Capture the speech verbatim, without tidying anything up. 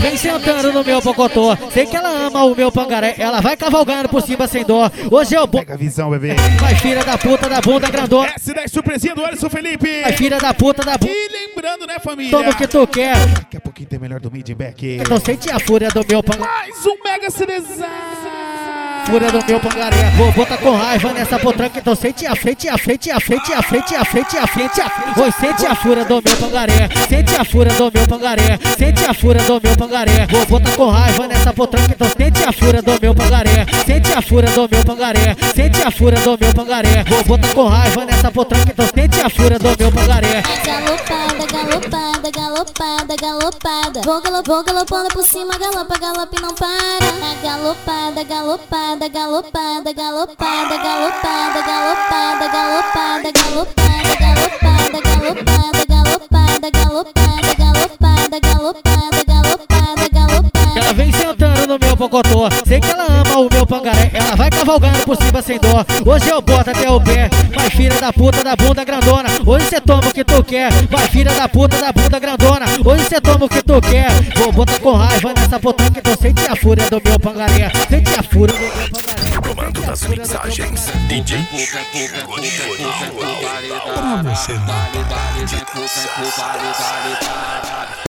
vem sentando no meu pocotó. Sei que ela ama o meu pangaré. Ela vai cavalgando por cima sem dó. Hoje eu... Pega a visão, bebê. Vai filha da puta da bunda grandona. S dez surpresinha do Alisson Felipe. Vai filha da puta da bunda. E lembrando, né, família? Toma o que tu quer. Daqui a pouquinho tem melhor do Midback. Então sente a fúria do meu pangaré. Mais um Mega CDzão. Fúria do meu pangaré. Vou botar com raiva nessa potranca. Então sente a frente, a frente, a frente, a frente, a frente, a frente, a frente. Oi, sente a fúria do meu pangaré. Sente a fúria do meu pangaré. Sente a fúria do meu pangaré. Vou botar com raiva nessa potranca. Então sente a fúria do meu pangaré. Sente a fúria do meu pangaré. Sente a fúria do meu pangaré. Vou botar com raiva nessa potranca. Então sente a fúria do meu pangaré. Galopada, galopada, galopada, galopada. Vou, galo, vou galopando por cima, galopa, galope não para. Galopada, galopada, galopada, galopada, galopada, galopada, galopada, galopada, galopada, galopada, galopada, galopada, galopada, galopada, galopada, galopada. Ela vem sentando no meu pocotó. Sei que ela ama o meu pangaré. Ela vai cavalgando por cima sem dó. Hoje eu boto até o pé. Vai filha da puta da bunda grandona. Hoje cê toma o que tu quer. Vai filha da puta da bunda grandona. Hoje cê toma o que tu quer. Vou botar com raiva nessa potranca. Então sente a fúria do meu pangaré. Sente a fúria do meu pangaré. Comando das mixagens, D J Pra você não parar de dançar.